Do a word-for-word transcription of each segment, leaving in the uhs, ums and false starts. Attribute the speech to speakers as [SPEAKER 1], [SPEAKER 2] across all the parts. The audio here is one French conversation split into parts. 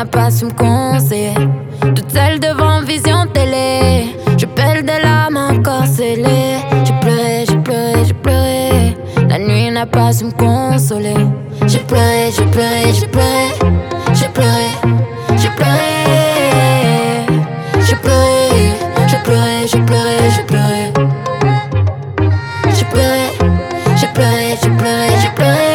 [SPEAKER 1] n'a pas su me conseiller. Toute seule devant vision télé, je pèle des larmes encore scellées. J'ai pleuré, j'ai pleuré, j'ai pleuré. La nuit n'a pas su me consoler. J'ai pleuré, j'ai pleuré, j'ai pleuré. J'ai pleuré, j'ai pleuré. J'ai pleuré, j'ai pleuré, j'ai pleuré, j'ai pleuré. J'ai pleuré, j'ai pleuré, j'ai pleuré, j'ai pleuré.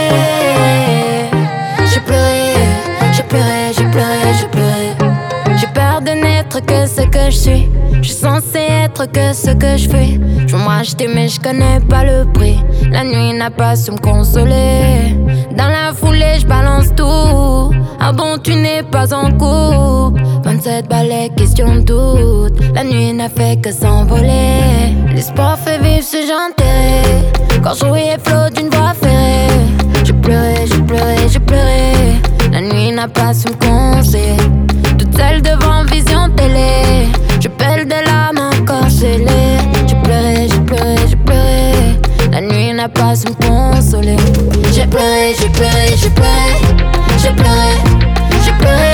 [SPEAKER 1] J'ai pleuré, j'ai pleuré, j'ai pleuré, j'ai pleuré. J'ai peur de n'être que ce que je suis. Je suis censée être que ce que je fais. Je veux m'acheter mais je connais pas le prix. La nuit n'a pas su me consoler. Dans la foulée je balance tout. Ah bon tu n'es pas en couple. Vingt-sept balais, question de doute. La nuit n'a fait que s'envoler. L'espoir fait vivre ce j'enterré. Quand je rouillais flot d'une voie ferrée. J'ai pleuré, j'ai pleuré, j'ai pleuré. La nuit n'a pas su me conseiller. Toute seule devant vision télé, je pèle des larmes encore scellées. J'ai pleuré, j'ai pleuré, j'ai pleuré. La nuit n'a pas su me consoler. J'ai pleuré, j'ai pleuré, j'ai pleuré. J'ai pleuré, j'ai pleuré.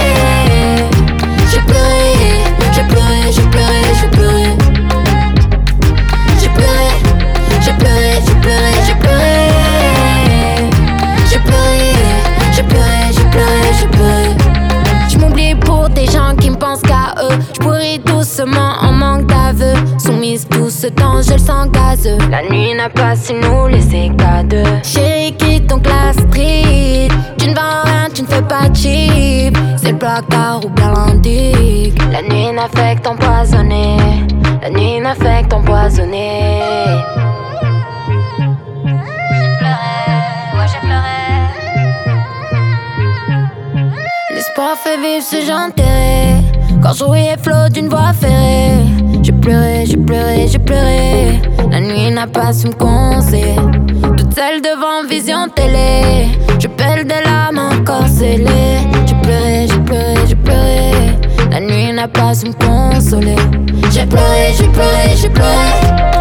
[SPEAKER 1] J'ai pleuré, j'ai pleuré, j'ai pleuré, j'ai pleuré. J'ai pleuré, j'ai pleuré, j'ai pleuré, j'ai pleuré. J'ai pleuré, j'ai pleuré, j'ai pleuré, j'ai pleuré. J'm'oublie pour des gens qui me pensent qu'à eux. J'pourris doucement en manque d'aveux. Soumise tout ce temps, je le sens gazeux. La nuit n'a pas su nous laisser qu'à deux. Chérie, quitte donc la street. Tu ne vends rien, tu ne fais pas cheap. C'est le placard ou bien l'indique. La nuit n'a fait que t'empoisonner. La nuit n'a fait que t'empoisonner. L'espoir fait vivre ce j'enterré. Quand je rouillais flot d'une voie ferrée. J'ai pleuré, j'ai pleuré, j'ai pleuré. La nuit n'a pas su me conseiller. Toute seule devant vision télé, je pèle des larmes encore scellées. J'ai pleuré, j'ai pleuré, j'ai pleuré. La nuit n'a pas su me consoler. J'ai pleuré, j'ai pleuré, j'ai pleuré.